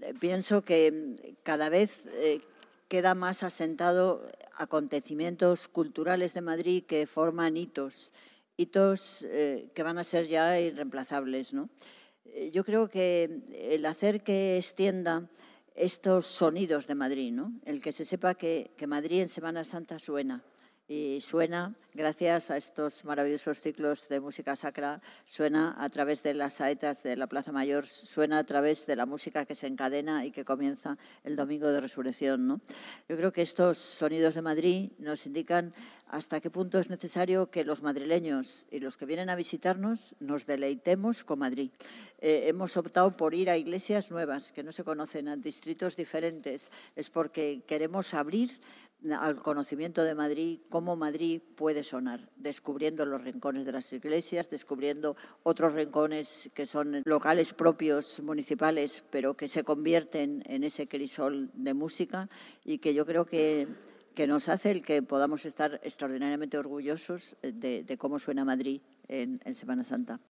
pienso que cada vez queda más asentado acontecimientos culturales de Madrid que forman hitos que van a ser ya irreemplazables, ¿no? Yo creo que el hacer que extienda estos sonidos de Madrid, ¿no? El que se sepa que Madrid en Semana Santa suena. Y suena, gracias a estos maravillosos ciclos de música sacra, suena a través de las saetas de la Plaza Mayor, suena a través de la música que se encadena y que comienza el Domingo de Resurrección, ¿no? Yo creo que estos sonidos de Madrid nos indican hasta qué punto es necesario que los madrileños y los que vienen a visitarnos nos deleitemos con Madrid. Hemos optado por ir a iglesias nuevas que no se conocen, a distritos diferentes. Es porque queremos abrir al conocimiento de Madrid, cómo Madrid puede sonar, descubriendo los rincones de las iglesias, descubriendo otros rincones que son locales propios, municipales, pero que se convierten en ese crisol de música y que yo creo que nos hace el que podamos estar extraordinariamente orgullosos de cómo suena Madrid en Semana Santa.